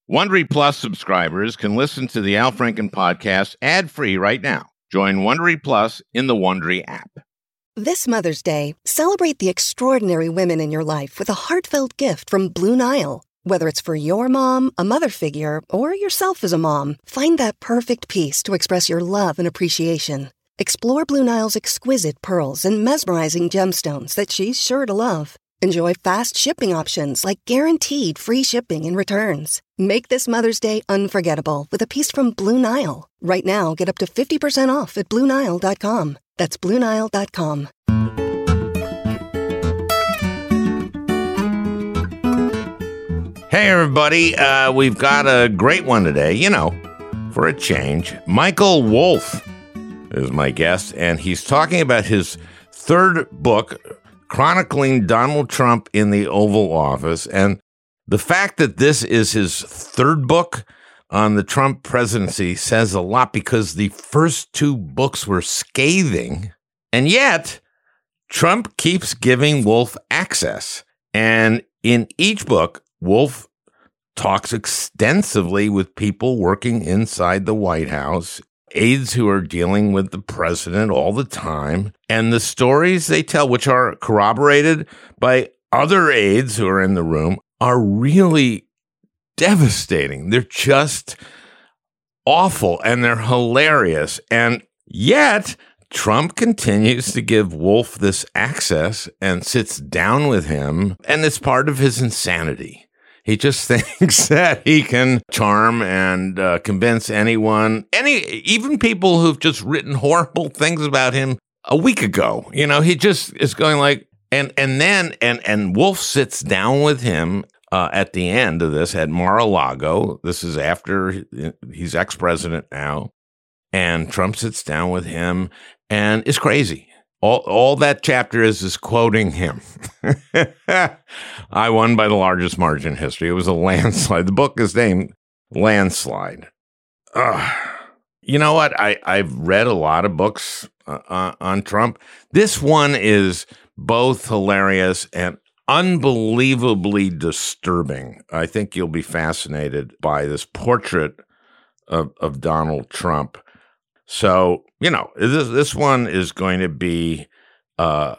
Wondery Plus subscribers can listen to the Al Franken podcast ad-free right now. Join Wondery Plus in the Wondery app. This Mother's Day, celebrate the extraordinary women in your life with a heartfelt gift from Blue Nile. Whether it's for your mom, a mother figure, or yourself as a mom, find that perfect piece to express your love and appreciation. Explore Blue Nile's exquisite pearls and mesmerizing gemstones that she's sure to love. Enjoy fast shipping options like guaranteed free shipping and returns. Make this Mother's Day unforgettable with a piece from Blue Nile. Right now, get up to 50% off at BlueNile.com. That's BlueNile.com. Hey, everybody. We've got a great one today, for a change. Michael Wolff is my guest, and he's talking about his third book, chronicling Donald Trump in the Oval Office. And the fact that this is his third book on the Trump presidency says a lot, because the first two books were scathing. And yet, Trump keeps giving Wolff access. And in each book, Wolff talks extensively with people working inside the White House, aides who are dealing with the president all the time, and the stories they tell, which are corroborated by other aides who are in the room, are really devastating. They're just awful, and they're hilarious. And yet, Trump continues to give Wolff this access and sits down with him, and it's part of his insanity. He just thinks that he can charm and convince anyone, even people who've just written horrible things about him a week ago. He just is going like, and Wolff sits down with him at the end of this at Mar-a-Lago. This is after he's ex-president now, and Trump sits down with him and is crazy. All that chapter is quoting him. I won by the largest margin in history. It was a landslide. The book is named Landslide. You know what? I've read a lot of books on Trump. This one is both hilarious and unbelievably disturbing. I think you'll be fascinated by this portrait of Donald Trump. So, this one is going to be odd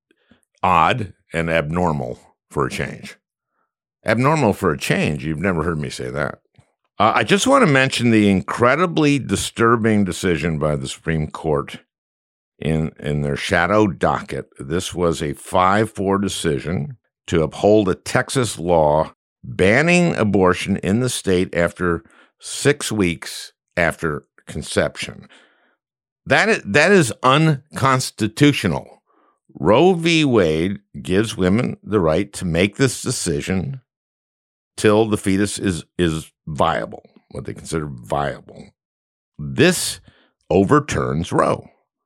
and abnormal for a change. Abnormal for a change? You've never heard me say that. I just want to mention the incredibly disturbing decision by the Supreme Court in their shadow docket. This was a 5-4 decision to uphold a Texas law banning abortion in the state after 6 weeks after conception. That is unconstitutional. Roe v. Wade gives women the right to make this decision till the fetus is viable, what they consider viable. This overturns Roe.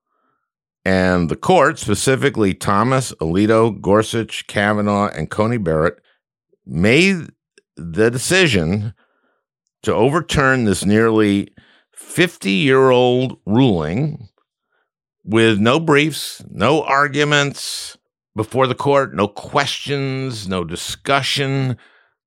And the court, specifically Thomas, Alito, Gorsuch, Kavanaugh, and Coney Barrett, made the decision to overturn this nearly 50-year-old ruling with no briefs, no arguments before the court, no questions, no discussion.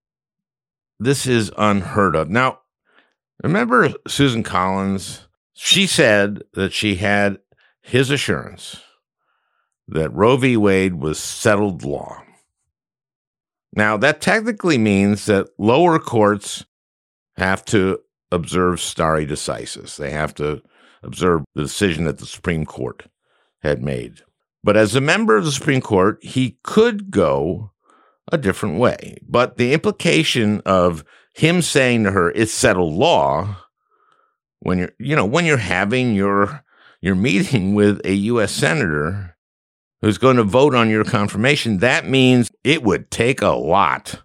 This is unheard of. Now, remember Susan Collins? She said that she had his assurance that Roe v. Wade was settled law. Now, that technically means that lower courts have to observe stare decisis. They have to observe the decision that the Supreme Court had made. But as a member of the Supreme Court, he could go a different way. But the implication of him saying to her, it's settled law, when you're having your meeting with a U.S. senator who's going to vote on your confirmation, that means it would take a lot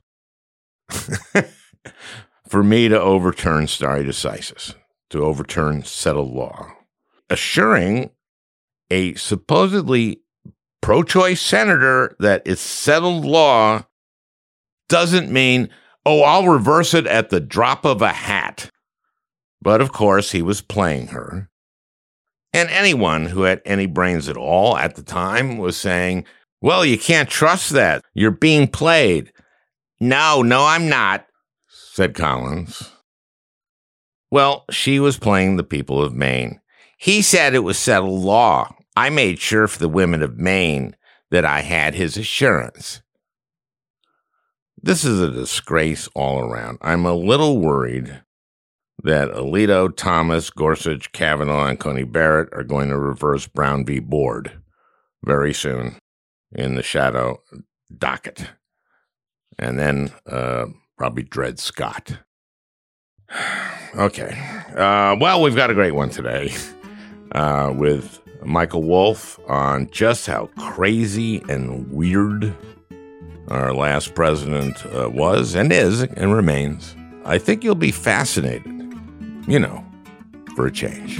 for me to overturn stare decisis, to overturn settled law. Assuring a supposedly pro-choice senator that it's settled law doesn't mean, I'll reverse it at the drop of a hat. But of course, he was playing her. And anyone who had any brains at all at the time was saying, well, you can't trust that. You're being played. No, I'm not. said Collins. Well, she was playing the people of Maine. He said it was settled law. I made sure for the women of Maine that I had his assurance. This is a disgrace all around. I'm a little worried that Alito, Thomas, Gorsuch, Kavanaugh, and Coney Barrett are going to reverse Brown v. Board very soon in the shadow docket. And then probably Dred Scott. Okay. Well, we've got a great one today with Michael Wolff on just how crazy and weird our last president was and is and remains. I think you'll be fascinated, for a change.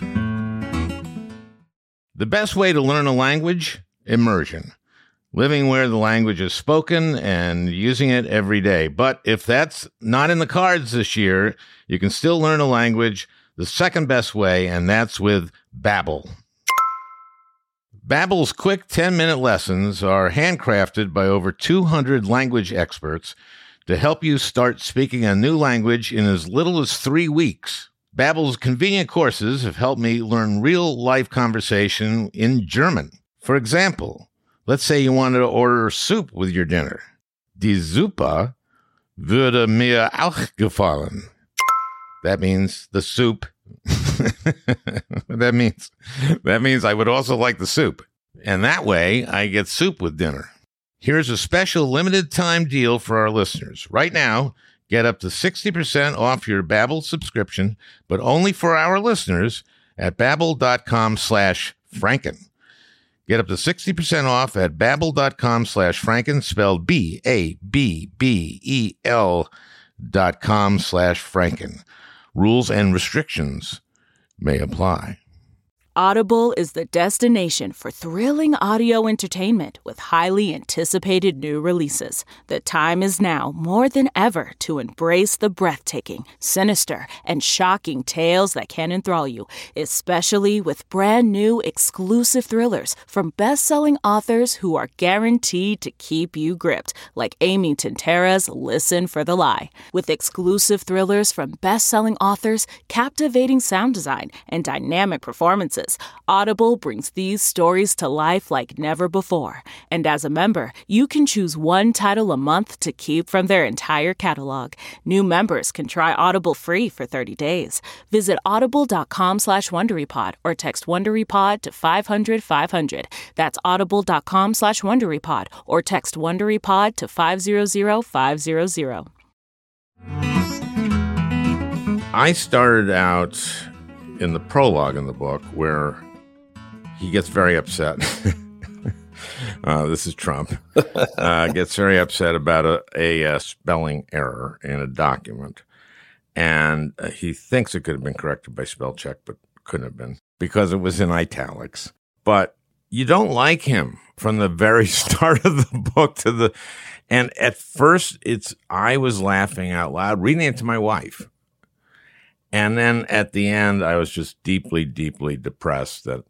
The best way to learn a language? Immersion. Living where the language is spoken and using it every day. But if that's not in the cards this year, you can still learn a language the second best way, and that's with Babbel. Babbel's quick 10-minute lessons are handcrafted by over 200 language experts to help you start speaking a new language in as little as 3 weeks. Babbel's convenient courses have helped me learn real-life conversation in German. For example, let's say you wanted to order soup with your dinner. Die Suppe würde mir auch gefallen. That means the soup. That means I would also like the soup. And that way, I get soup with dinner. Here's a special limited time deal for our listeners. Right now, get up to 60% off your Babbel subscription, but only for our listeners at babbel.com/Franken. Get up to 60% off at babbel.com/Franken, spelled BABBEL.com/Franken. Rules and restrictions may apply. Audible is the destination for thrilling audio entertainment with highly anticipated new releases. The time is now more than ever to embrace the breathtaking, sinister, and shocking tales that can enthrall you, especially with brand new exclusive thrillers from best-selling authors who are guaranteed to keep you gripped, like Amy Tintera's Listen for the Lie. With exclusive thrillers from best-selling authors, captivating sound design, and dynamic performances, Audible brings these stories to life like never before. And as a member, you can choose one title a month to keep from their entire catalog. New members can try Audible free for 30 days. Visit audible.com/WonderyPod or text WonderyPod to 500-500. That's audible.com/WonderyPod or text WonderyPod to 500-500. I started out in the prologue in the book where he gets very upset. This is Trump. Gets very upset about a spelling error in a document. And he thinks it could have been corrected by spell check, but couldn't have been because it was in italics. But you don't like him from the very start of the book and at first I was laughing out loud, reading it to my wife. And then at the end, I was just deeply, deeply depressed that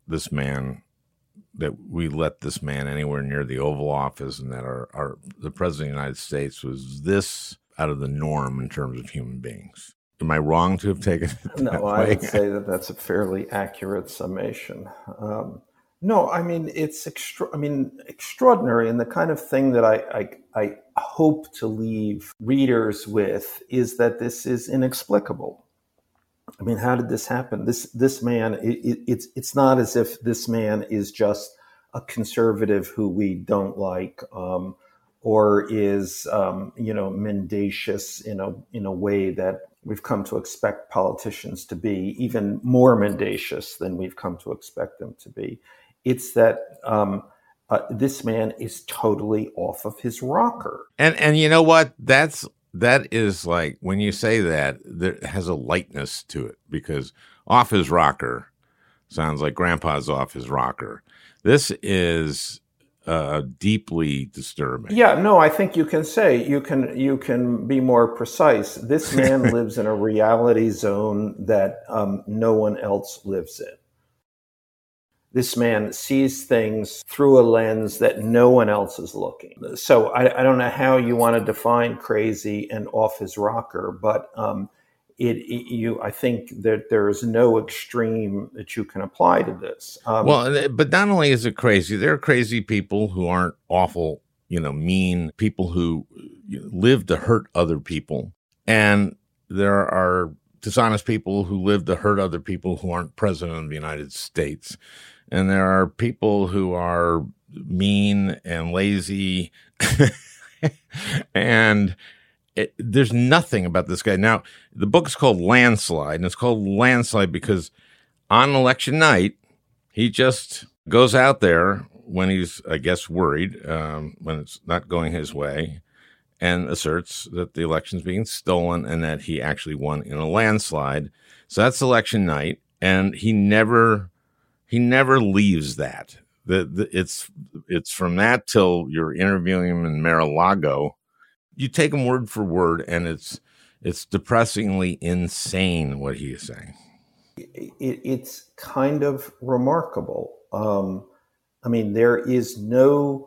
we let this man anywhere near the Oval Office and that the President of the United States was this out of the norm in terms of human beings. Am I wrong to have taken it that No, I would say that that's a fairly accurate summation. No, I mean, it's extraordinary. And the kind of thing that I hope to leave readers with is that this is inexplicable. I mean, how did this happen? This man, it's not as if this man is just a conservative who we don't like, or is mendacious in a way that we've come to expect politicians to be, even more mendacious than we've come to expect them to be. It's that this man is totally off of his rocker. And you know what? That is like, when you say that, there has a lightness to it because off his rocker sounds like grandpa's off his rocker. This is deeply disturbing. Yeah, no, I think you can say, you can be more precise. This man lives in a reality zone that no one else lives in. this man sees things through a lens that no one else is looking. So I don't know how you want to define crazy and off his rocker, but I think that there is no extreme that you can apply to this. But not only is it crazy, there are crazy people who aren't awful, mean people who live to hurt other people. And there are dishonest people who live to hurt other people who aren't president of the United States. And there are people who are mean and lazy. And there's nothing about this guy. Now, the book is called Landslide, and it's called Landslide because on election night, he just goes out there when he's, I guess, worried, when it's not going his way, and asserts that the election's being stolen and that he actually won in a landslide. So that's election night, and he never leaves that. It's from that till you're interviewing him in Mar-a-Lago. You take him word for word, and it's depressingly insane what he is saying. It's kind of remarkable. There is no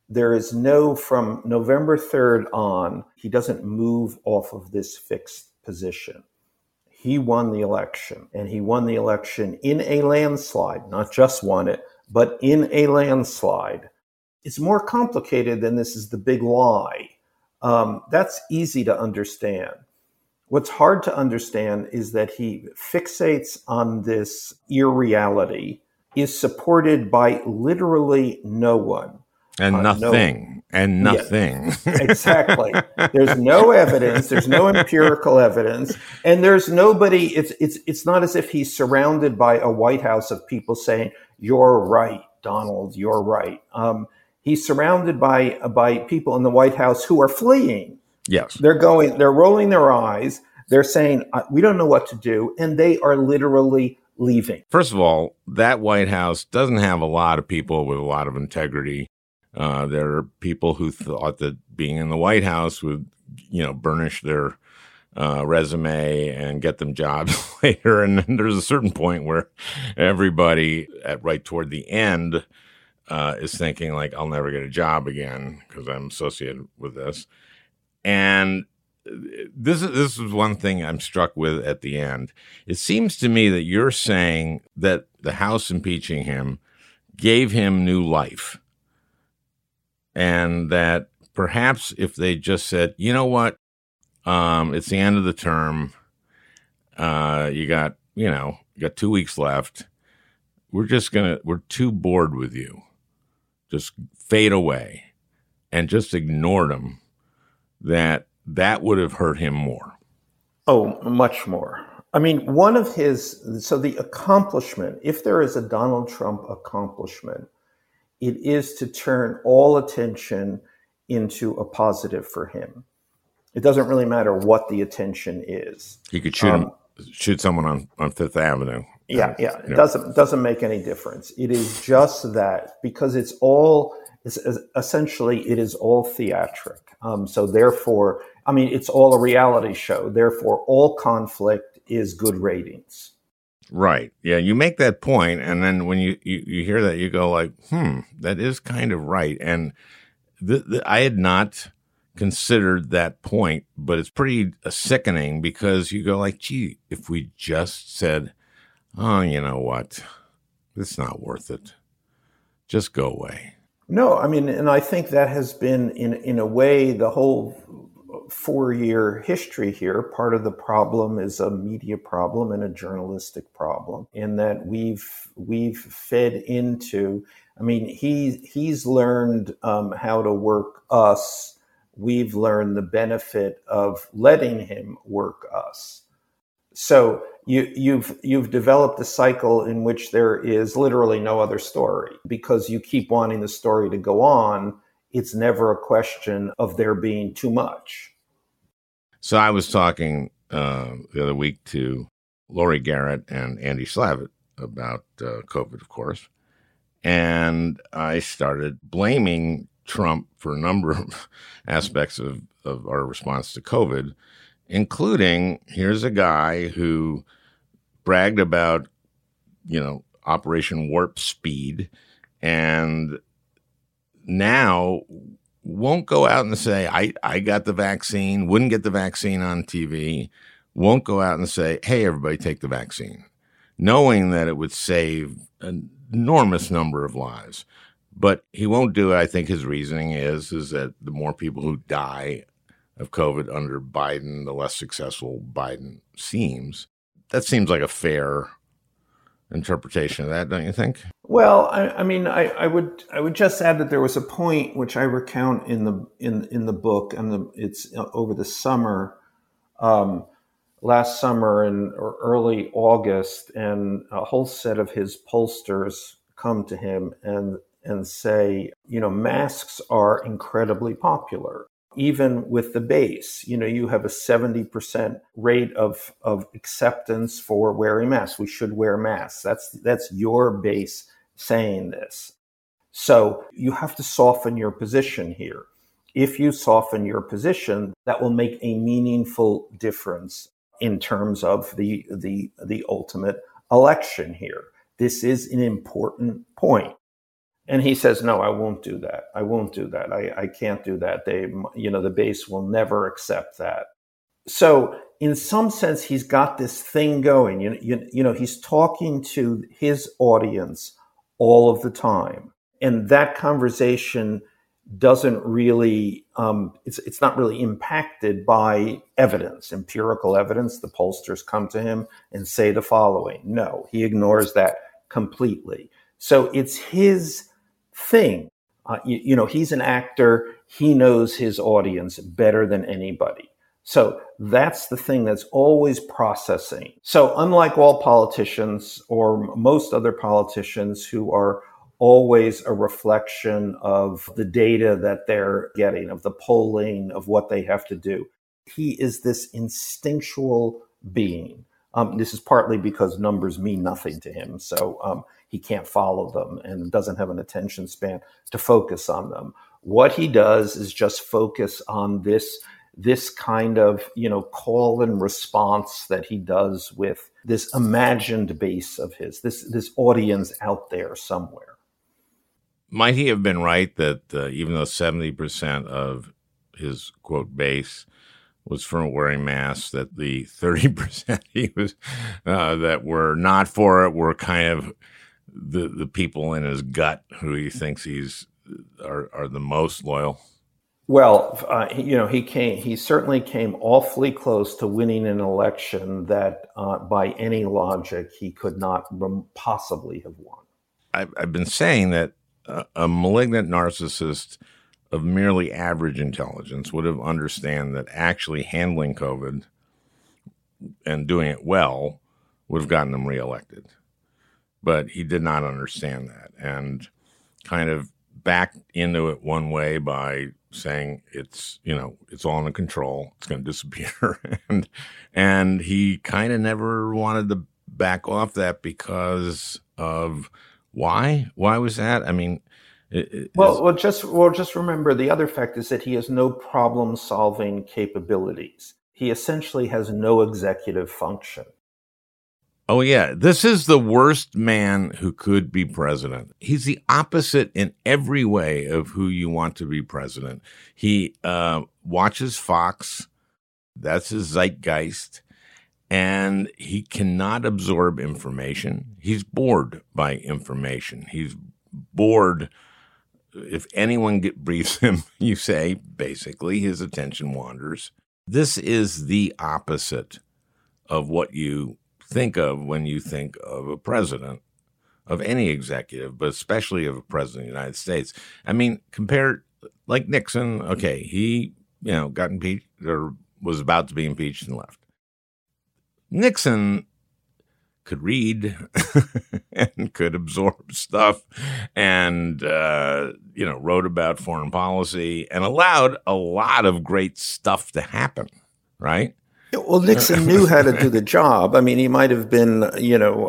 from November 3rd on, he doesn't move off of this fixed position. He won the election, and he won the election in a landslide, not just won it, but in a landslide. It's more complicated than this is the big lie. That's easy to understand. What's hard to understand is that he fixates on this irreality, is supported by literally no one. And nothing. Yeah, exactly. There's no evidence. There's no empirical evidence. And there's nobody. It's not as if he's surrounded by a White House of people saying, "You're right, Donald, you're right." He's surrounded by people in the White House who are fleeing. Yes. They're rolling their eyes. They're saying, "We don't know what to do." And they are literally leaving. First of all, that White House doesn't have a lot of people with a lot of integrity. There are people who thought that being in the White House would, burnish their resume and get them jobs later. And then there's a certain point where everybody right toward the end is thinking like, I'll never get a job again because I'm associated with this. And this is one thing I'm struck with at the end. It seems to me that you're saying that the House impeaching him gave him new life. And that perhaps if they just said, you know what, it's the end of the term. You got 2 weeks left. We're too bored with you. Just fade away and just ignored him. That would have hurt him more. Oh, much more. One of the accomplishment, if there is a Donald Trump accomplishment, it is to turn all attention into a positive for him. It doesn't really matter what the attention is. He could shoot someone on Fifth Avenue. Yeah. It doesn't make any difference. It is just that because it is all theatric. So therefore, it's all a reality show. Therefore, all conflict is good ratings. Right. Yeah, you make that point, and then when you hear that, you go like, that is kind of right. And I had not considered that point, but it's pretty sickening because you go like, gee, if we just said, oh, you know what, it's not worth it. Just go away. No, and I think that has been, in a way, the whole 4-year history here. Part of the problem is a media problem and a journalistic problem, in that we've fed into. He's learned how to work us. We've learned the benefit of letting him work us. So you've developed a cycle in which there is literally no other story because you keep wanting the story to go on. It's never a question of there being too much. So I was talking the other week to Laurie Garrett and Andy Slavitt about COVID, of course. And I started blaming Trump for a number of aspects of our response to COVID, including here's a guy who bragged about, Operation Warp Speed, and now won't go out and say, I got the vaccine, wouldn't get the vaccine on TV, won't go out and say, hey, everybody take the vaccine, knowing that it would save an enormous number of lives. But he won't do it. I think his reasoning is that the more people who die of COVID under Biden, the less successful Biden seems. That seems like a fair interpretation of that, don't you think? Well, I would just add that there was a point which I recount in the book, and it's over the summer, last summer or early August, and a whole set of his pollsters come to him and say, masks are incredibly popular. Even with the base, you have a 70% rate of acceptance for wearing masks. We should wear masks. That's your base saying this. So you have to soften your position here. If you soften your position, that will make a meaningful difference in terms of the ultimate election here. This is an important point. And he says, no, I won't do that. I won't do that. I can't do that. The base will never accept that. So in some sense, he's got this thing going. He's talking to his audience all of the time. And that conversation doesn't really, it's not really impacted by evidence, empirical evidence. The pollsters come to him and say the following. No, he ignores that completely. So it's his thing. He's an actor. He knows his audience better than anybody. So that's the thing that's always processing. So unlike all politicians or most other politicians who are always a reflection of the data that they're getting, of the polling, of what they have to do, he is this instinctual being. This is partly because numbers mean nothing to him. So he can't follow them and doesn't have an attention span to focus on them. What he does is just focus on this kind of, call and response that he does with this imagined base of his, this audience out there somewhere. Might he have been right that even though 70% of his, quote, base was for wearing masks, that the 30% he was that were not for it were kind of the people in his gut who he thinks are the most loyal? Well, he certainly came awfully close to winning an election that by any logic he could not possibly have won. I've been saying that a malignant narcissist of merely average intelligence would have understand that actually handling COVID and doing it well would have gotten him reelected. But he did not understand that and kind of backed into it one way by saying it's all under control, it's going to disappear. and he kind of never wanted to back off that because of why? Why was that? I mean, just remember the other fact is that he has no problem-solving capabilities. He essentially has no executive function. Oh, yeah. This is the worst man who could be president. He's the opposite in every way of who you want to be president. He watches Fox. That's his zeitgeist. And he cannot absorb information. He's bored by information. He's bored. If anyone briefs him, you say, basically, his attention wanders. This is the opposite of what you think of when you think of a president, of any executive, but especially of a president of the United States. I mean, compared like Nixon, okay, he, got impeached or was about to be impeached and left. Nixon could read and could absorb stuff and, wrote about foreign policy and allowed a lot of great stuff to happen, right? Well, Nixon knew how to do the job. I mean, he might have been, a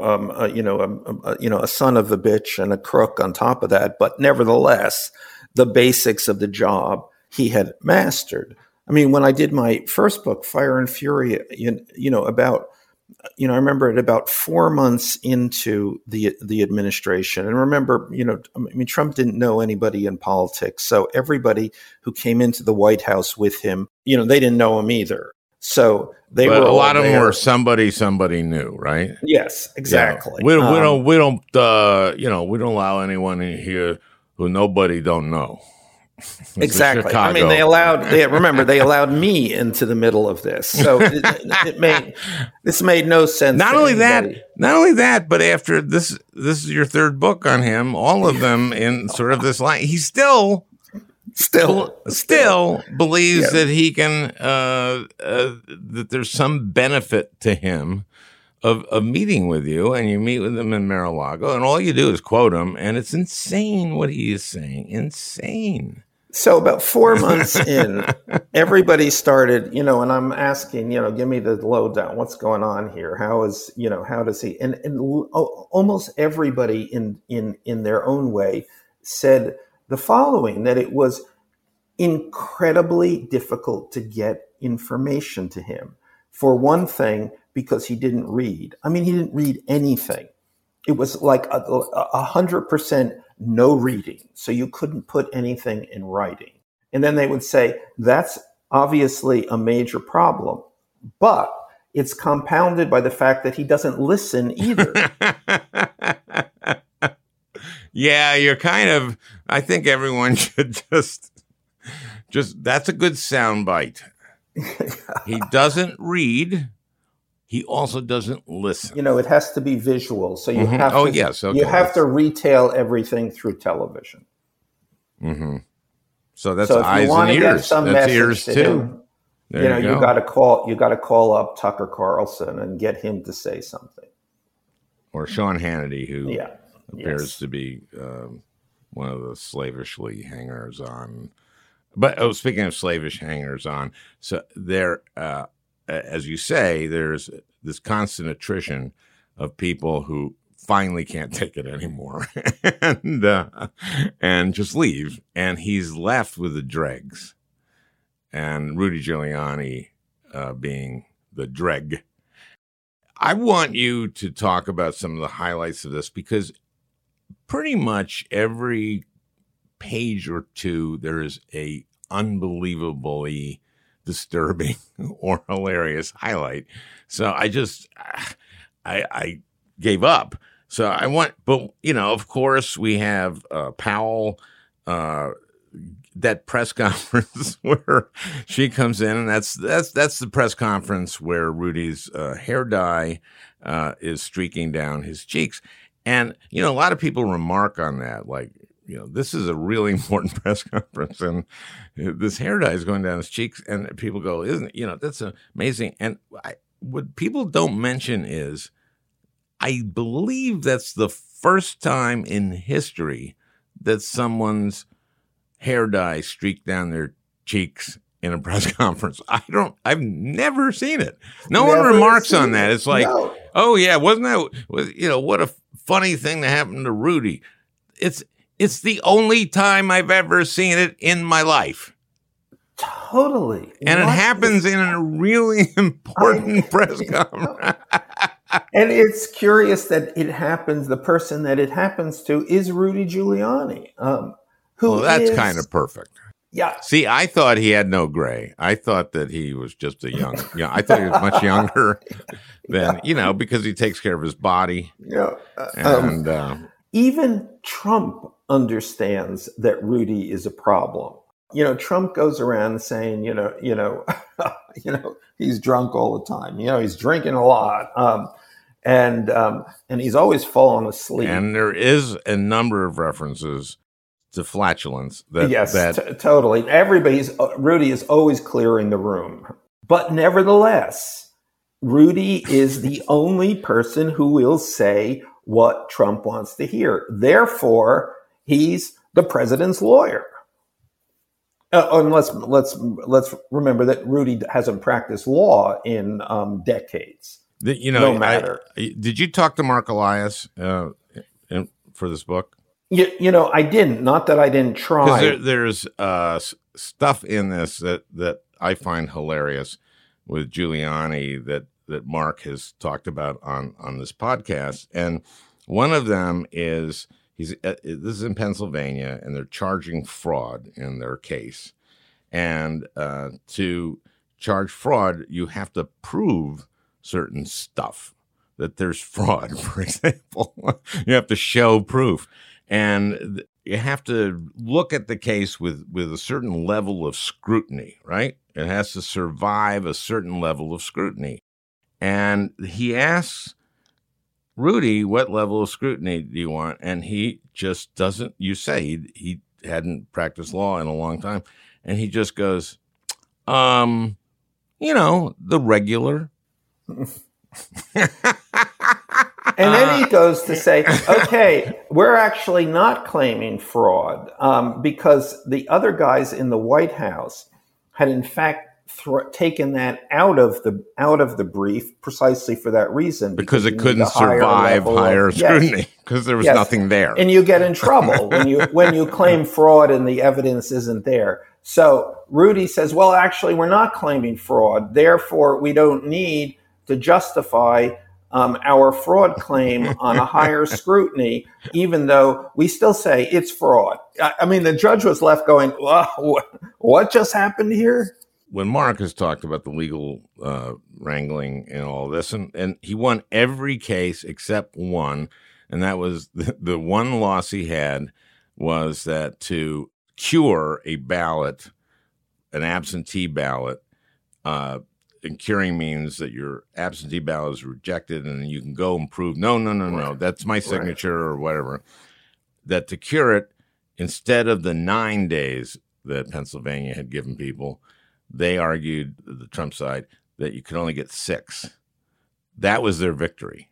son of a bitch and a crook on top of that, but nevertheless, the basics of the job he had mastered. I mean, when I did my first book, Fire and Fury, about I remember it about 4 months into the administration. And remember, Trump didn't know anybody in politics. So everybody who came into the White House with him, they didn't know him either. So a lot of them were somebody knew, right? Yes, exactly. Yeah. We don't allow anyone in here who nobody don't know. Exactly. I mean, they allowed me into the middle of this. So this made no sense. Not only that, but after this is your third book on him, all of them in sort of this line, he's still believes that he can, that there's some benefit to him of meeting with you, and you meet with him in Mar-a-Lago, and all you do is quote him, and it's insane what he is saying. Insane. So about 4 months in, everybody started, and I'm asking, give me the lowdown. What's going on here? How does he? And almost everybody in their own way said the following, that it was incredibly difficult to get information to him. For one thing, because he didn't read. I mean, he didn't read anything. It was like 100% no reading. So you couldn't put anything in writing. And then they would say, that's obviously a major problem, but it's compounded by the fact that he doesn't listen either. Yeah, you're kind of, I think everyone should just that's a good soundbite. He doesn't read. He also doesn't listen. It has to be visual. So you have to, you have to retail everything through television. Mm-hmm. So that's eyes and ears. That's ears too. Him, you got to call up Tucker Carlson and get him to say something. Or Sean Hannity, who appears to be one of the slavishly hangers on. But speaking of slavish hangers on, so there, as you say, there's this constant attrition of people who finally can't take it anymore and just leave. And he's left with the dregs. And Rudy Giuliani being the dreg. I want you to talk about some of the highlights of this, because pretty much every page or two, there is a unbelievably disturbing or hilarious highlight. So I gave up. So I want, but of course we have Powell, that press conference where she comes in, and that's the press conference where Rudy's hair dye is streaking down his cheeks. And, a lot of people remark on that, like, this is a really important press conference, and this hair dye is going down his cheeks, and people go, that's amazing. And what people don't mention is, I believe that's the first time in history that someone's hair dye streaked down their cheeks in a press conference. I've never seen it. No one remarks on that. It's like, oh yeah, wasn't that, what a funny thing that happened to Rudy. It's the only time I've ever seen it in my life. Totally. And it happens in a really important press conference. And it's curious that it happens, the person that it happens to is Rudy Giuliani. That's kind of perfect. Yeah. See, I thought he had no gray. I thought that he was just a young, I thought he was much younger than, because he takes care of his body. Yeah. And even Trump understands that Rudy is a problem. Trump goes around saying, he's drunk all the time. He's drinking a lot. And he's always falling asleep. And there is a number of references to flatulence. Totally. Rudy is always clearing the room. But nevertheless, Rudy is the only person who will say what Trump wants to hear. Therefore, he's the president's lawyer. And let's remember that Rudy hasn't practiced law in decades. No matter. Did you talk to Mark Elias for this book? I didn't. Not that I didn't try. There's stuff in this that I find hilarious with Giuliani that that Mark has talked about on this podcast. And one of them is this is in Pennsylvania, and they're charging fraud in their case. And to charge fraud, you have to prove certain stuff, that there's fraud, for example. You have to show proof. And you have to look at the case with a certain level of scrutiny, right? It has to survive a certain level of scrutiny. And he asks Rudy, what level of scrutiny do you want? And he just doesn't. You say he hadn't practiced law in a long time. And he just goes, the regular. And then he goes to say, okay, we're actually not claiming fraud because the other guys in the White House had in fact taken that out of the brief precisely for that reason. Because it couldn't survive higher scrutiny because there was nothing there. And you get in trouble when you claim fraud and the evidence isn't there. So Rudy says, well, actually, we're not claiming fraud. Therefore, we don't need to justify our fraud claim on a higher scrutiny, even though we still say it's fraud. I mean, the judge was left going, well, what just happened here? When Mark has talked about the legal wrangling and all this, and he won every case except one, and that was the one loss he had was that to cure a ballot, an absentee ballot, and curing means that your absentee ballot is rejected and you can go and prove, no, that's my signature or whatever. That to cure it, instead of the 9 days that Pennsylvania had given people, they argued, the Trump side, that you could only get 6. That was their victory.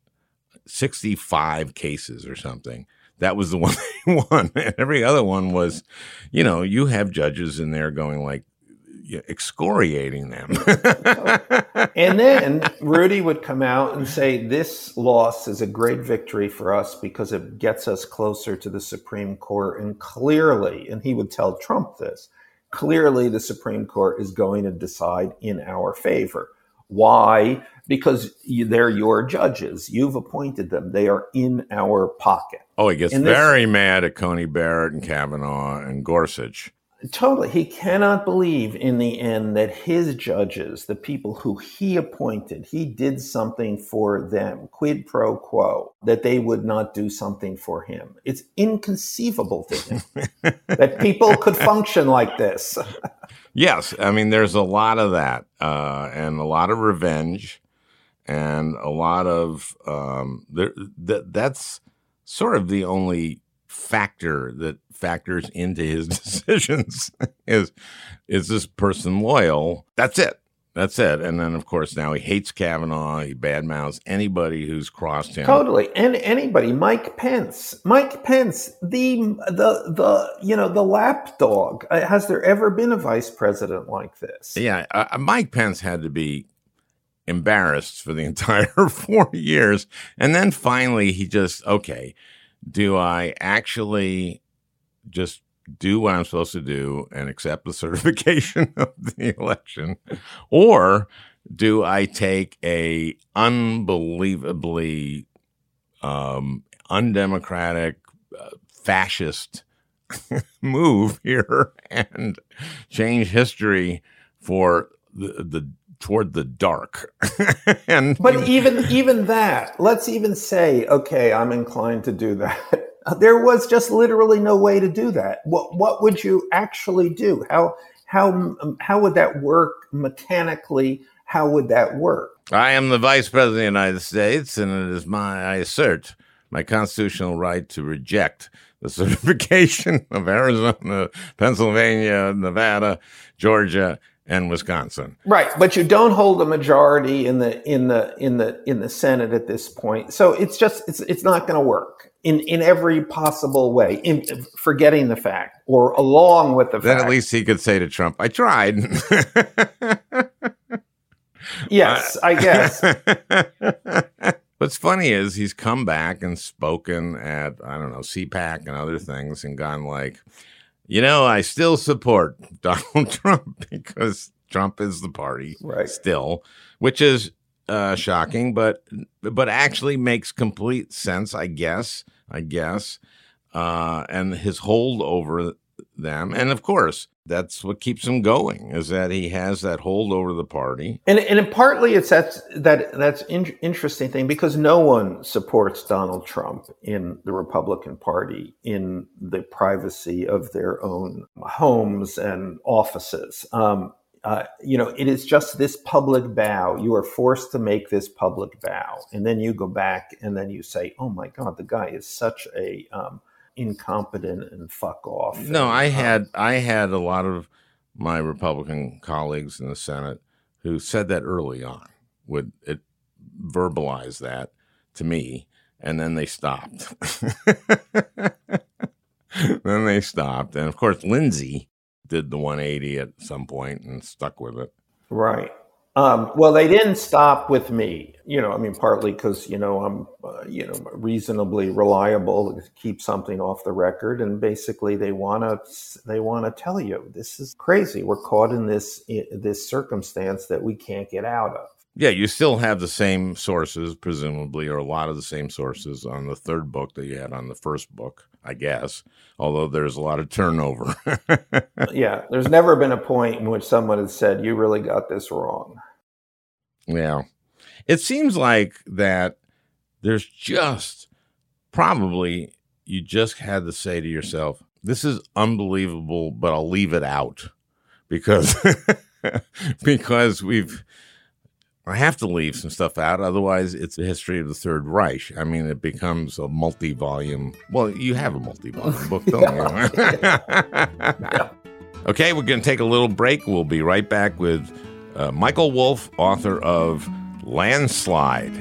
65 cases or something. That was the one they won. And every other one was, you have judges in there going like, excoriating them. And then Rudy would come out and say, this loss is a great victory for us because it gets us closer to the Supreme Court. And clearly, and he would tell Trump this, clearly the Supreme Court is going to decide in our favor. Why? Because they're your judges. You've appointed them. They are in our pocket. Oh, he gets very mad at Coney Barrett and Kavanaugh and Gorsuch. Totally. He cannot believe in the end that his judges, the people who he appointed, he did something for them, quid pro quo, that they would not do something for him. It's inconceivable to him that people could function like this. Yes. I mean, there's a lot of that and a lot of revenge and a lot of that's sort of the only factor that factors into his decisions is this person loyal? That's it. And then, of course, now he hates Kavanaugh. He badmouths anybody who's crossed him. Totally. And anybody. Mike Pence, the lapdog. Has there ever been a vice president like this? Yeah. Mike Pence had to be embarrassed for the entire 4 years. And then finally he just, okay, do I actually just do what I'm supposed to do and accept the certification of the election? Or do I take a unbelievably undemocratic, fascist move here and change history for toward the dark? But even that, let's even say, okay, I'm inclined to do that. There was just literally no way to do that. What would you actually do? How would that work mechanically? How would that work? I am the Vice President of the United States, and it is I assert my constitutional right to reject the certification of Arizona, Pennsylvania, Nevada, Georgia, and Wisconsin. Right, but you don't hold a majority in the Senate at this point, so it's not going to work in every possible way. Forgetting the fact, or along with the fact. Then at least he could say to Trump, "I tried." Yes, I guess. What's funny is he's come back and spoken at, I don't know, CPAC and other things and gone like, I still support Donald Trump because Trump is the party still, which is shocking, but actually makes complete sense, I guess. And his hold over them, and of course, that's what keeps him going, is that he has that hold over the party. And partly it's that's interesting thing, because no one supports Donald Trump in the Republican Party in the privacy of their own homes and offices. It is just this public bow. You are forced to make this public bow, and then you go back and then you say, "Oh my God, the guy is such a incompetent and fuck off." No, I had a lot of my Republican colleagues in the Senate who said that early on, would it verbalize that to me, and then they stopped. And of course, Lindsey did the 180 at some point and stuck with it. Right. Well, they didn't stop with me, partly because, I'm, reasonably reliable to keep something off the record. And basically they want to tell you, this is crazy. We're caught in this circumstance that we can't get out of. Yeah, you still have the same sources, presumably, or a lot of the same sources on the third book that you had on the first book, I guess, although there's a lot of turnover. Yeah, there's never been a point in which someone has said, you really got this wrong. Yeah. It seems like that there's just probably, you just had to say to yourself, this is unbelievable, but I'll leave it out because I have to leave some stuff out. Otherwise, it's the history of the Third Reich. I mean, it becomes a multi-volume. Well, you have a multi-volume book, don't you? Yeah. Okay, we're going to take a little break. We'll be right back with Michael Wolff, author of Landslide.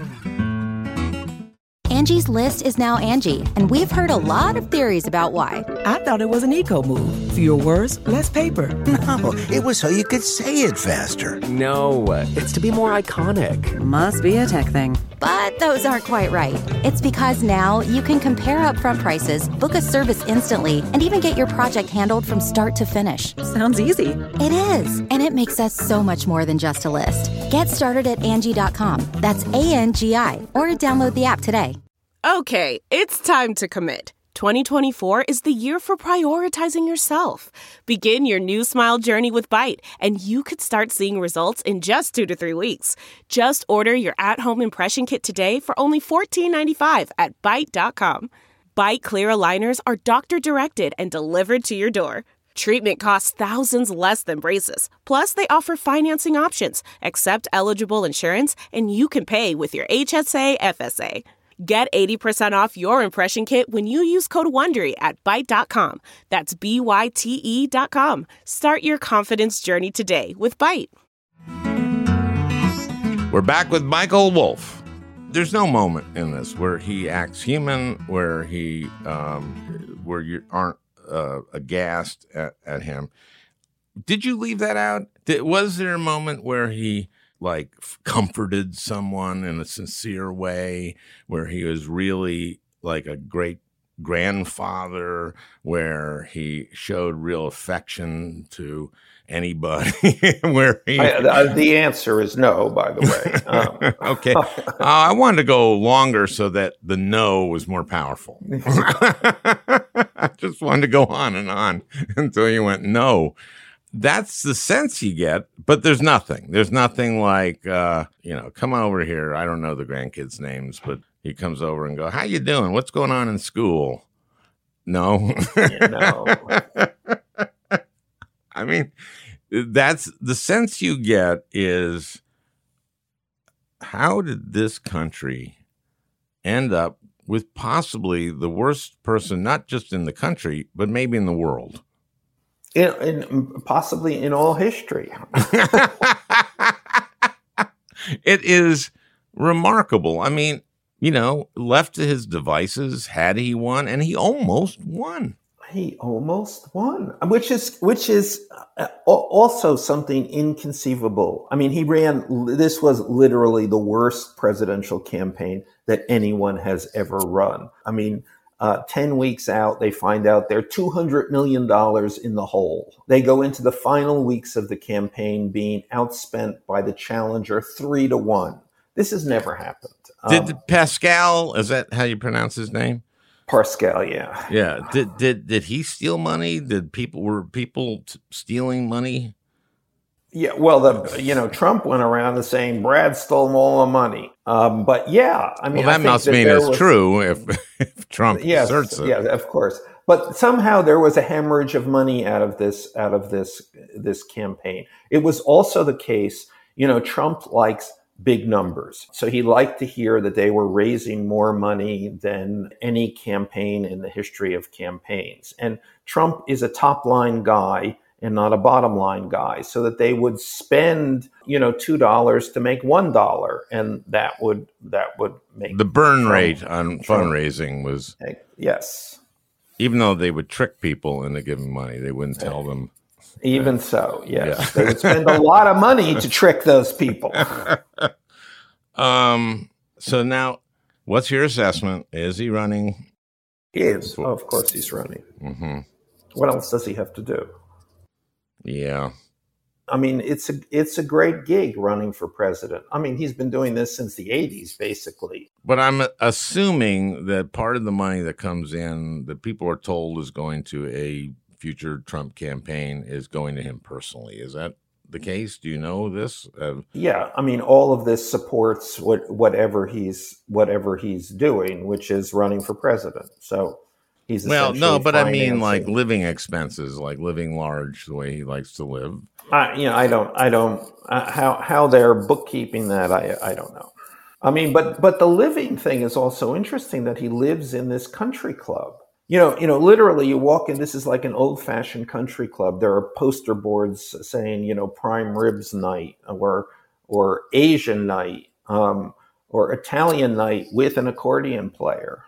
Angie's List is now Angie, and we've heard a lot of theories about why. I thought it was an eco move. Fewer words, less paper. No, it was so you could say it faster. No, it's to be more iconic. Must be a tech thing. But those aren't quite right. It's because now you can compare upfront prices, book a service instantly, and even get your project handled from start to finish. Sounds easy. It is, and it makes us so much more than just a list. Get started at Angie.com. That's ANGI, or download the app today. Okay, it's time to commit. 2024 is the year for prioritizing yourself. Begin your new smile journey with Byte, and you could start seeing results in just 2 to 3 weeks. Just order your at-home impression kit today for only $14.95 at Byte.com. Byte clear aligners are doctor-directed and delivered to your door. Treatment costs thousands less than braces. Plus, they offer financing options, accept eligible insurance, and you can pay with your HSA FSA. Get 80% off your impression kit when you use code WONDERY at Byte.com. That's BYTE.com. Start your confidence journey today with Byte. We're back with Michael Wolff. There's no moment in this where he acts human, where where you aren't aghast at him. Did you leave that out? Was there a moment where he comforted someone in a sincere way, where he was really like a great grandfather, where he showed real affection to anybody? The answer is no, by the way. Okay. I wanted to go longer so that the no was more powerful. I just wanted to go on and on until you went no. That's the sense you get, but there's nothing. There's nothing like, come over here. I don't know the grandkids' names, but he comes over and go, how you doing? What's going on in school? No. No. I mean, that's the sense you get is, how did this country end up with possibly the worst person, not just in the country, but maybe in the world? Possibly in all history. It is remarkable. I mean, left to his devices, had he won, and he almost won. He almost won, which is also something inconceivable. I mean, this was literally the worst presidential campaign that anyone has ever run. I mean, 10 weeks out, they find out they're $200 million in the hole. They go into the final weeks of the campaign being outspent by the challenger 3-1. This has never happened. Did Pascal, is that how you pronounce his name? Pascal, yeah. Yeah. Did he steal money? Were people stealing money? Yeah, well, Trump went around saying Brad stole all the money. But yeah, I mean, that must mean it's true if Trump asserts it. Yeah, of course. But somehow there was a hemorrhage of money out of this campaign. It was also the case, Trump likes big numbers. So he liked to hear that they were raising more money than any campaign in the history of campaigns. And Trump is a top line guy and not a bottom line guy, so that they would spend, $2 to make $1. And that would make the burn rate on fundraising was, yes. Even though they would trick people into giving money, they wouldn't tell them. Even so, yes. Yeah. They would spend a lot of money to trick those people. So now, what's your assessment? Is he running? He is. Oh, of course he's running. Mm-hmm. What else does he have to do? Yeah. I mean, it's a great gig running for president. I mean, he's been doing this since the 80s, basically. But I'm assuming that part of the money that comes in that people are told is going to a future Trump campaign is going to him personally. Is that the case? Do you know this? Yeah, I mean, all of this supports whatever he's doing, which is running for president. So he's but I mean, like living expenses, like living large, the way he likes to live. I don't. How they're bookkeeping that, I don't know. I mean, but the living thing is also interesting, that he lives in this country club. Literally, you walk in. This is like an old-fashioned country club. There are poster boards saying, prime ribs night, or Asian night, or Italian night with an accordion player.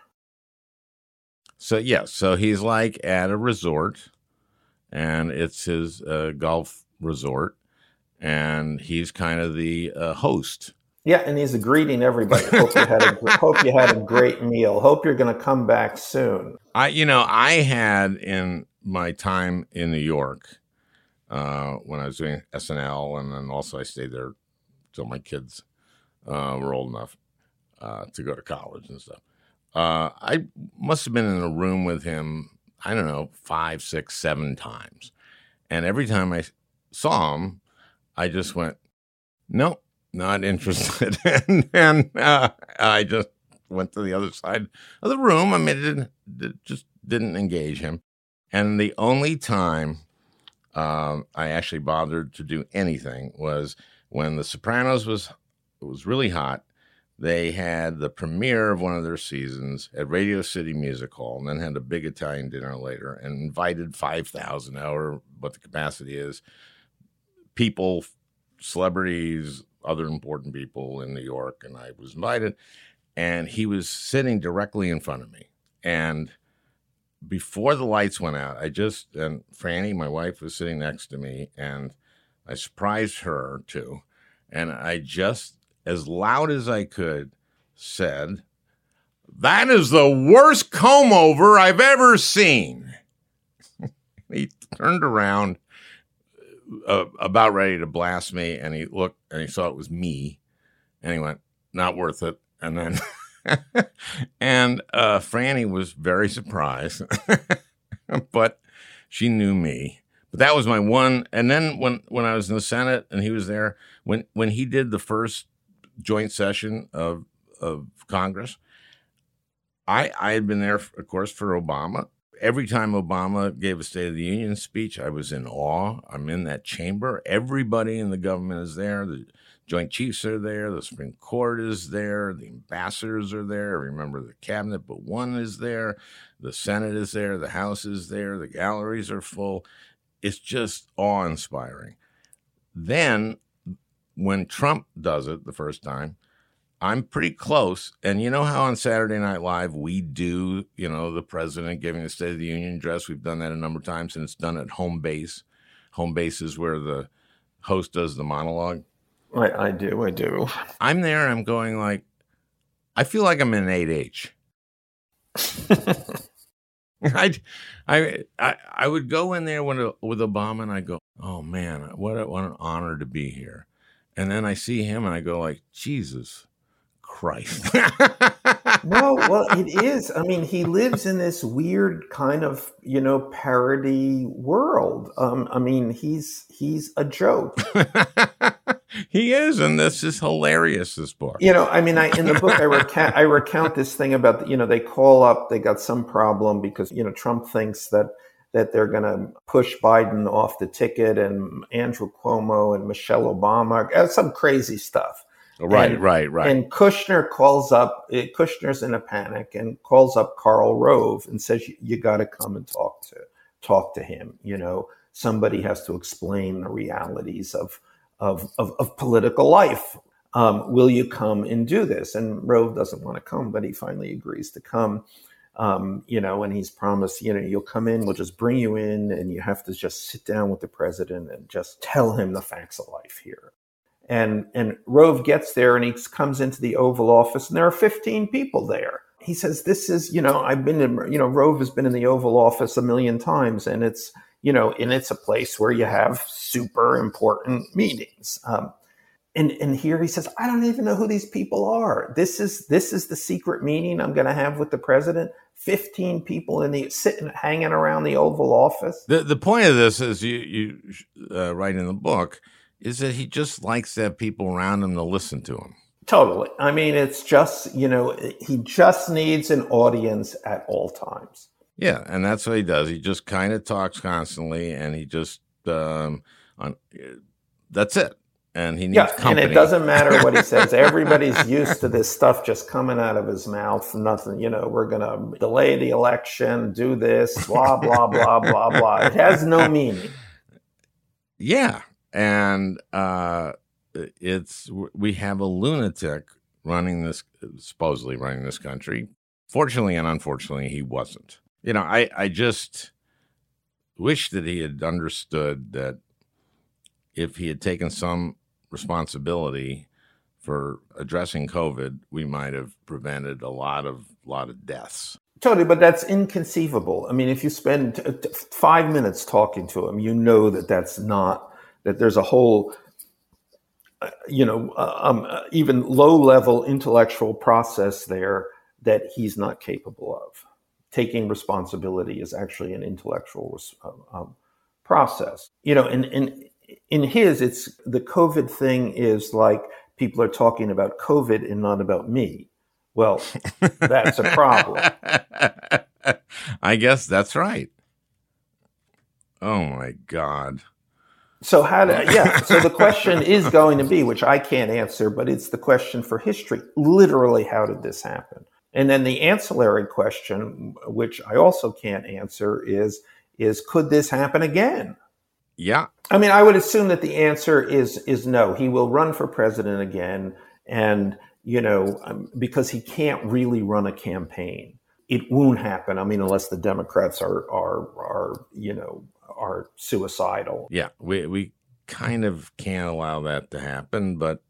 So he's like at a resort, and it's his golf resort, and he's kind of the host. Yeah, and he's greeting everybody. Hope you had a great meal. Hope you're going to come back soon. I had in my time in New York when I was doing SNL, and then also I stayed there till my kids were old enough to go to college and stuff. I must have been in a room with him, I don't know, 5, 6, 7 times. And every time I saw him, I just went, nope, not interested. and I just went to the other side of the room. I mean, it just didn't engage him. And the only time I actually bothered to do anything was when The Sopranos was really hot. They had the premiere of one of their seasons at Radio City Music Hall, and then had a big Italian dinner later and invited 5,000, however what the capacity is, people, celebrities, other important people in New York, and I was invited. And he was sitting directly in front of me. And before the lights went out, and Franny, my wife, was sitting next to me, and I surprised her too. And I just, as loud as I could, said, "That is the worst comb over I've ever seen." He turned around, about ready to blast me, and he looked and he saw it was me, and he went, "Not worth it." And then, and Franny was very surprised, but she knew me. But that was my one. And then when I was in the Senate and he was there, when he did the first joint session of Congress, I had been there, of course, for Obama. Every time Obama gave a State of the Union speech, I was in awe. I'm in that chamber. Everybody in the government is there. The Joint Chiefs are there. The Supreme Court is there. The ambassadors are there. I remember the cabinet, but one is there. The Senate is there. The House is there. The galleries are full. It's just awe-inspiring. Then when Trump does it the first time, I'm pretty close. And you know how on Saturday Night Live we do, the president giving the State of the Union address? We've done that a number of times, and it's done at home base. Home base is where the host does the monologue. I do. I'm there, and I'm going like, I feel like I'm in 8H. I would go in there with Obama, and I go, oh man, what an honor to be here. And then I see him, and I go like, Jesus, Christ. No, well, it is. I mean, he lives in this weird kind of, parody world. I mean, he's a joke. He is, and this is hilarious, this book. I mean, in the book, I recount this thing about, they call up, they got some problem because, Trump thinks that they're going to push Biden off the ticket, and Andrew Cuomo and Michelle Obama, some crazy stuff. Right. And Kushner's in a panic and calls up Karl Rove and says, you got to come and talk to him. Somebody has to explain the realities of political life. Will you come and do this? And Rove doesn't want to come, but he finally agrees to come. And he's promised, you'll come in, we'll just bring you in, and you have to just sit down with the president and just tell him the facts of life here. And Rove gets there, and he comes into the Oval Office, and there are 15 people there. He says, this is, Rove has been in the Oval Office a million times, and it's, and it's a place where you have super important meetings. And here he says, I don't even know who these people are. This is the secret meeting I'm going to have with the president. 15 people hanging around the Oval Office. The point of this, as you write in the book, is that he just likes to have people around him to listen to him. Totally. I mean, it's just, he just needs an audience at all times. Yeah, and that's what he does. He just kind of talks constantly, and he just, that's it. And he needs company. And it doesn't matter what he says. Everybody's used to this stuff just coming out of his mouth. Nothing, we're going to delay the election, do this, blah, blah, blah, blah, blah. It has no meaning. Yeah. And we have a lunatic supposedly running this country. Fortunately and unfortunately, he wasn't. I just wish that he had understood that if he had taken some responsibility for addressing COVID, we might have prevented a lot of deaths. Totally, but that's inconceivable. I mean, if you spend 5 minutes talking to him, that there's a whole, even low-level intellectual process there that he's not capable of. Taking responsibility is actually an intellectual process. In his, it's the COVID thing is like people are talking about COVID and not about me. Well, that's a problem. I guess that's right. Oh my God. So so the question is going to be, which I can't answer, but it's the question for history. Literally, how did this happen? And then the ancillary question, which I also can't answer, is could this happen again? Yeah. I mean, I would assume that the answer is no. He will run for president again, and because he can't really run a campaign. It won't happen. I mean, unless the Democrats are suicidal. Yeah, we kind of can't allow that to happen, but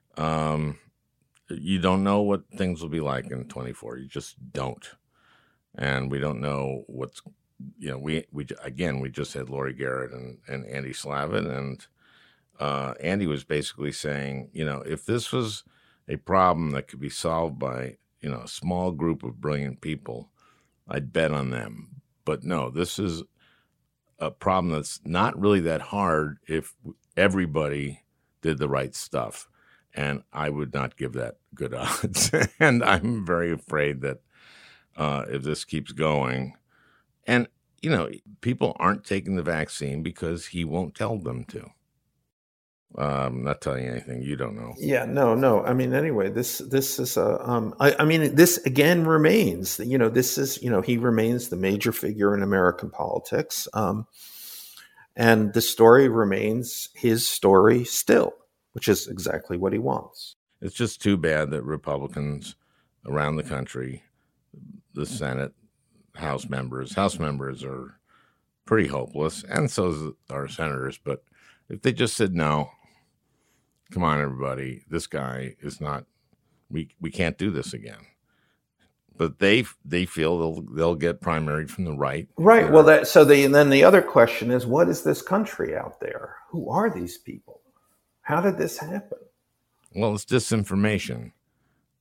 you don't know what things will be like in 24. You just don't, and we don't know what's. We just had Lori Garrett and Andy Slavin, and Andy was basically saying, if this was a problem that could be solved by a small group of brilliant people, I'd bet on them. But no, this is a problem that's not really that hard if everybody did the right stuff. And I would not give that good odds. And I'm very afraid that if this keeps going, and, people aren't taking the vaccine because he won't tell them to. I'm not telling you anything you don't know. Yeah, no. I mean, anyway, this is this again remains, this is, he remains the major figure in American politics. And the story remains his story still, which is exactly what he wants. It's just too bad that Republicans around the country, the Senate, House members are pretty hopeless, and so are senators. But if they just said, no, come on, everybody, this guy is not, we can't do this again. But they feel they'll get primaried from the right. Right. Well, then the other question is, what is this country out there? Who are these people? How did this happen? Well, it's disinformation.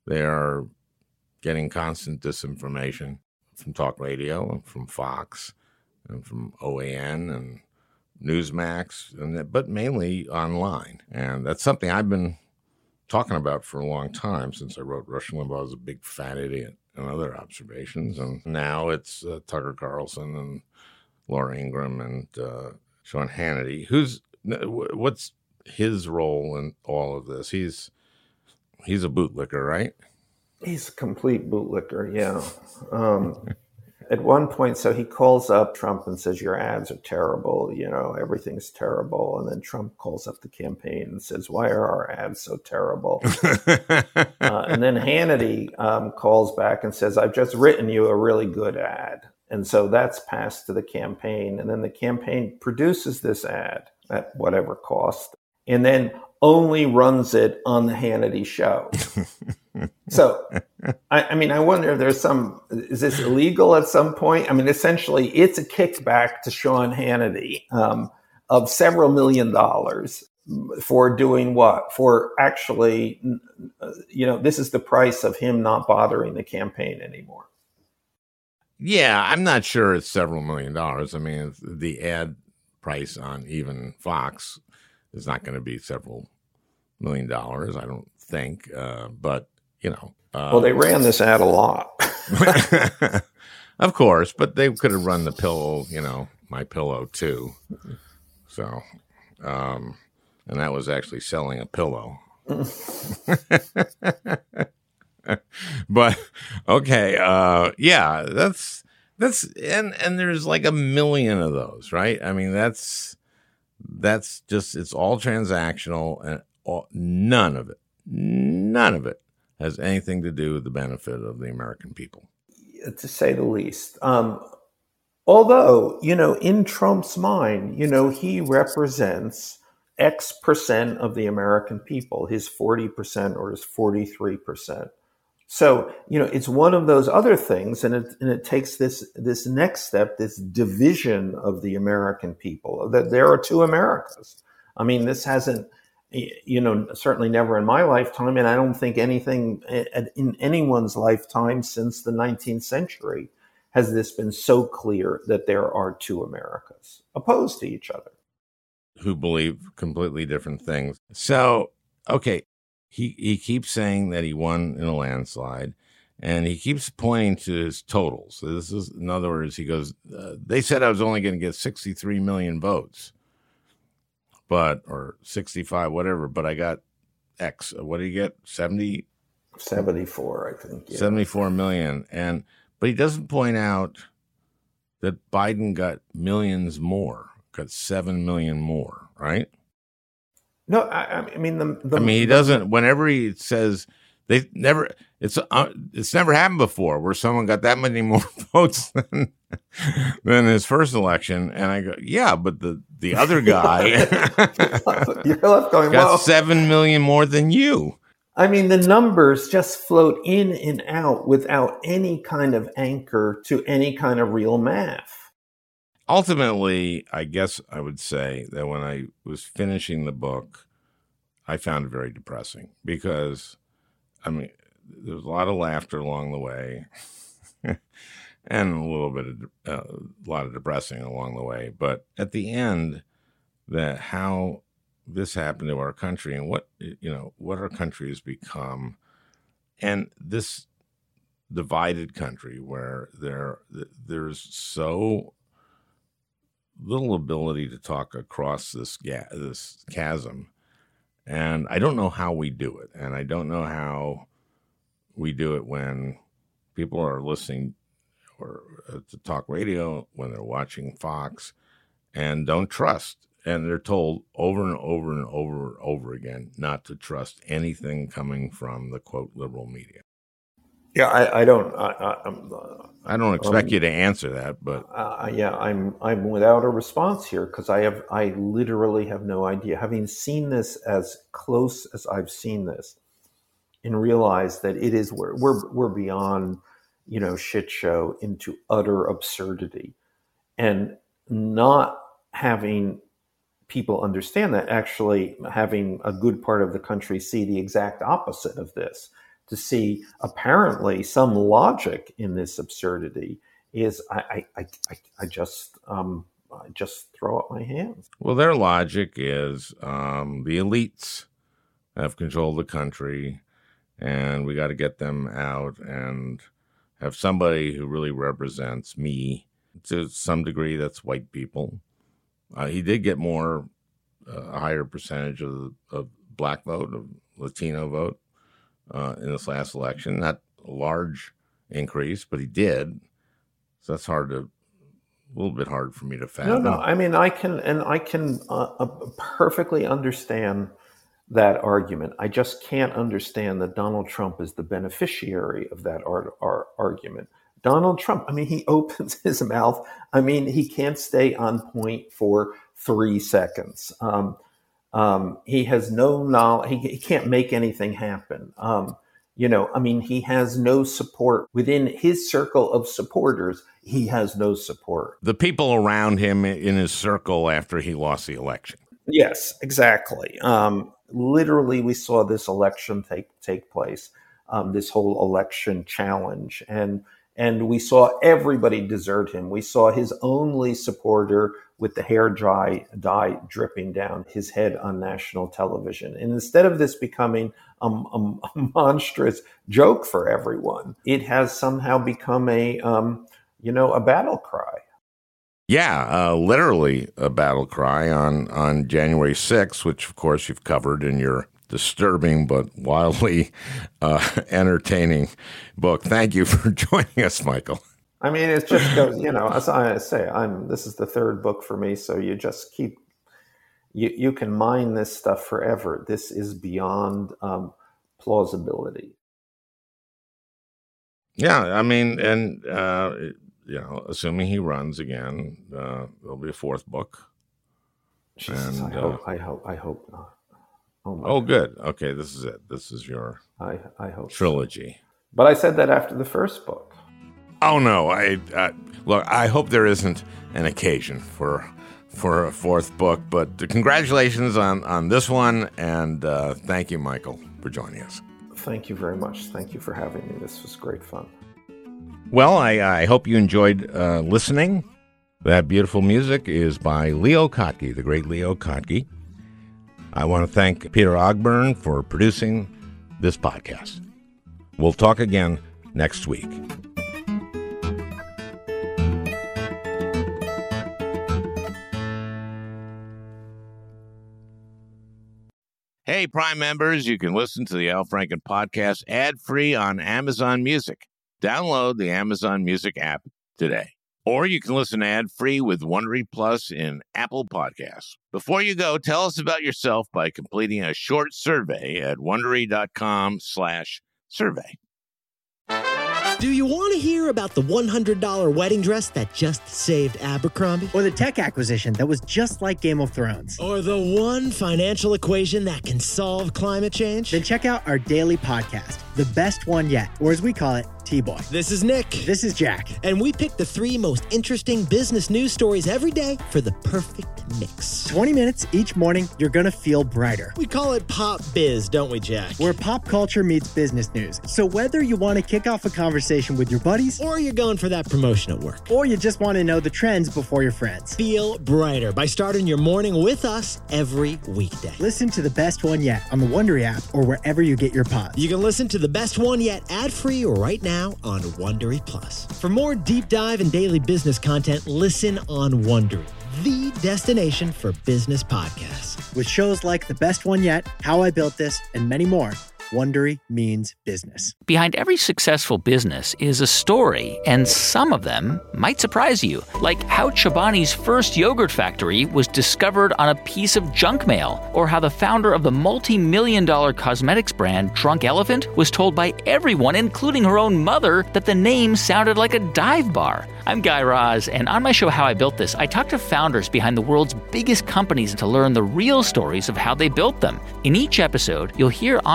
They are getting constant disinformation from talk radio and from Fox and from OAN and Newsmax, but mainly online. And that's something I've been talking about for a long time since I wrote Rush Limbaugh is a big fat idiot and other observations. And now it's Tucker Carlson and Laura Ingraham and Sean Hannity. What's his role in all of this? He's a bootlicker, right? He's a complete bootlicker, yeah. At one point, so he calls up Trump and says, your ads are terrible, everything's terrible. And then Trump calls up the campaign and says, why are our ads so terrible? And then Hannity calls back and says, I've just written you a really good ad. And so that's passed to the campaign. And then the campaign produces this ad at whatever cost, and then only runs it on the Hannity show. So, I wonder if is this illegal at some point? Essentially, it's a kickback to Sean Hannity of several $1 million for doing what? For actually, this is the price of him not bothering the campaign anymore. Yeah, I'm not sure it's several $1 million. The ad price on even Fox is not going to be several $1 million, I don't think. But, well, they ran this ad a lot. Of course, but they could have run the pillow, My Pillow too. So, and that was actually selling a pillow. But okay, yeah, that's and there's like 1 million of those, right? That's just, it's all transactional, and none of it has anything to do with the benefit of the American people, to say the least. Although, in Trump's mind, he represents X percent of the American people, his 40% or his 43%. So, it's one of those other things, and it takes this next step, this division of the American people, that there are two Americas. This hasn't, certainly never in my lifetime, and I don't think anything in anyone's lifetime since the 19th century has this been so clear that there are two Americas opposed to each other, who believe completely different things. So, okay. He keeps saying that he won in a landslide, and he keeps pointing to his totals. So this is, in other words, he goes, they said I was only going to get 63 million votes, or 65, whatever, but I got X. What did he get? 74, I think. Yeah. 74 million. But he doesn't point out that Biden got millions more, got 7 million more, right? No, he doesn't. Whenever he says it's never happened before where someone got that many more votes than his first election, and I go, yeah, but the other guy you're left going, got 7 million more than you. The numbers just float in and out without any kind of anchor to any kind of real math. Ultimately, I guess I would say that when I was finishing the book, I found it very depressing because, there was a lot of laughter along the way and a lot of depressing along the way. But at the end, how this happened to our country and what our country has become, and this divided country where there's so little ability to talk across this chasm. And I don't know how we do it. And I don't know how we do it when people are listening to talk radio, when they're watching Fox, and don't trust. And they're told over and over and over and over again not to trust anything coming from the, quote, liberal media. Yeah, I don't. I don't expect you to answer that, but I'm without a response here because I literally have no idea. Having seen this as close as I've seen this, and realize that it is we're beyond, shit show into utter absurdity, and not having people understand that, actually having a good part of the country see the exact opposite of this. to see apparently some logic in this absurdity is I just throw up my hands. Well, their logic is the elites have controlled the country, and we got to get them out and have somebody who really represents me. To some degree, that's white people. He did get a higher percentage of black vote, of Latino vote in this last election. Not a large increase, but he did. So that's a little bit hard for me to fathom. No. I mean, I can perfectly understand that argument. I just can't understand that Donald Trump is the beneficiary of that argument. Donald Trump, I mean, he opens his mouth. I mean, he can't stay on point for 3 seconds. He has no knowledge. He can't make anything happen. He has no support within his circle of supporters. He has no support. The people around him in his circle after he lost the election. Yes, exactly. Literally, we saw this election take place, this whole election challenge, and we saw everybody desert him. We saw his only supporter with the hair dye dripping down his head on national television. And instead of this becoming a monstrous joke for everyone, it has somehow become a battle cry. Yeah, literally a battle cry on January 6th, which, of course, you've covered in your disturbing but wildly entertaining book. Thank you for joining us, Michael. I mean, it just goes, as I say, this is the third book for me, so you just keep, you can mine this stuff forever. This is beyond plausibility. Yeah, I mean, and, assuming he runs again, there'll be a fourth book. Jesus, and, I hope not. Oh, good. Okay, this is it. This is your I hope trilogy. So. But I said that after the first book. Oh no! Look, I hope there isn't an occasion for a fourth book. But congratulations on this one, and thank you, Michael, for joining us. Thank you very much. Thank you for having me. This was great fun. Well, I hope you enjoyed listening. That beautiful music is by Leo Kottke, the great Leo Kottke. I want to thank Peter Ogburn for producing this podcast. We'll talk again next week. Hey, Prime members, you can listen to the Al Franken podcast ad-free on Amazon Music. Download the Amazon Music app today. Or you can listen ad-free with Wondery Plus in Apple Podcasts. Before you go, tell us about yourself by completing a short survey at Wondery.com/survey. Do you want to hear about the $100 wedding dress that just saved Abercrombie? Or the tech acquisition that was just like Game of Thrones? Or the one financial equation that can solve climate change? Then check out our daily podcast, The Best One Yet, or as we call it, T-Boy. This is Nick. This is Jack. And we pick the 3 most interesting business news stories every day for the perfect mix. 20 minutes each morning, you're going to feel brighter. We call it Pop Biz, don't we, Jack? Where pop culture meets business news. So whether you want to kick off a conversation with your buddies, or you're going for that promotion at work, or you just want to know the trends before your friends, feel brighter by starting your morning with us every weekday. Listen to The Best One Yet on the Wondery app or wherever you get your pods. You can listen to The Best One Yet ad-free right now on Wondery Plus. For more deep dive and daily business content, listen on Wondery, the destination for business podcasts. With shows like The Best One Yet, How I Built This, and many more, Wondery means business. Behind every successful business is a story, and some of them might surprise you. Like how Chobani's first yogurt factory was discovered on a piece of junk mail, or how the founder of the multi-million-dollar cosmetics brand Drunk Elephant was told by everyone, including her own mother, that the name sounded like a dive bar. I'm Guy Raz, and on my show How I Built This, I talk to founders behind the world's biggest companies to learn the real stories of how they built them. In each episode, you'll hear entrepreneurs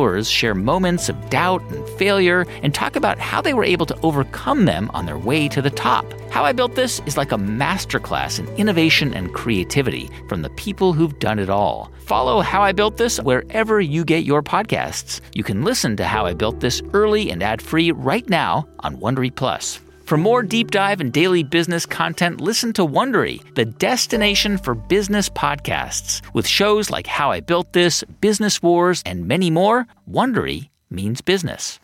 entrepreneurs share moments of doubt and failure and talk about how they were able to overcome them on their way to the top. How I Built This is like a masterclass in innovation and creativity from the people who've done it all. Follow How I Built This wherever you get your podcasts. You can listen to How I Built This early and ad-free right now on Wondery Plus. For more deep dive and daily business content, listen to Wondery, the destination for business podcasts. With shows like How I Built This, Business Wars, and many more, Wondery means business.